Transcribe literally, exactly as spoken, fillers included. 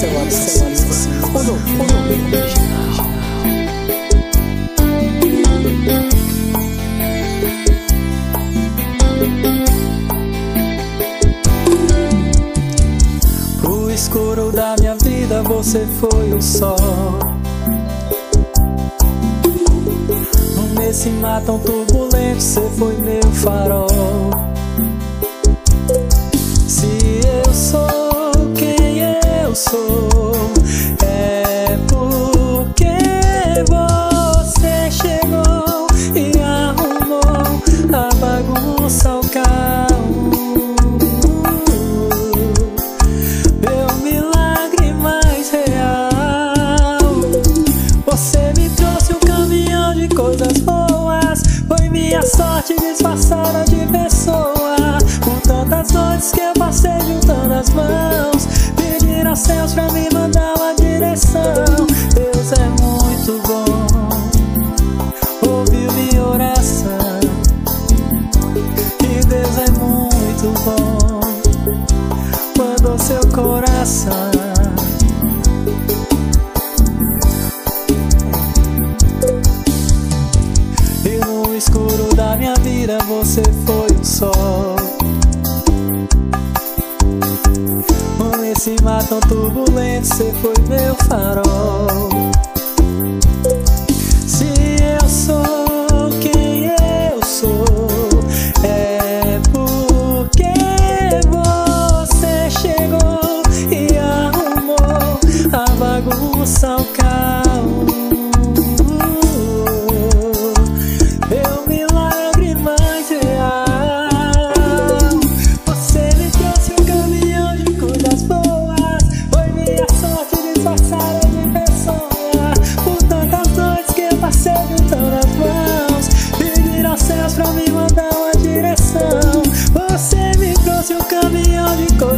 Alisson Silva, o novo original. Pro escuro da minha vida você foi o sol. Nesse mar tão turbulento você foi meu farol. Se eu sou quem eu sou, é porque você chegou e arrumou a bagunça, o caos. Meu milagre mais real. Você me trouxe um caminhão de coisas boas, foi minha sorte disfarçada de pessoa. Com tantas noites que eu passei juntando as mãos, pedir aos céus pra me mandar uma direção. Deus é muito bom, ouviu minha oração. E Deus é muito bom, mandou seu coração. E no escuro da minha vida você foi o sol. Nesse mar tão turbulento você foi meu farol. Se eu sou quem eu sou, é porque você chegou e arrumou a bagunça, o caos. Meu milagre mais real. Você me trouxe um caminhão de coisas boas, foi minha sorte disfarçada de pessoa. Por tantas noites que eu passei juntando as mãos, pedir aos céus pra me mandar uma direção. Você me trouxe um caminhão de coisas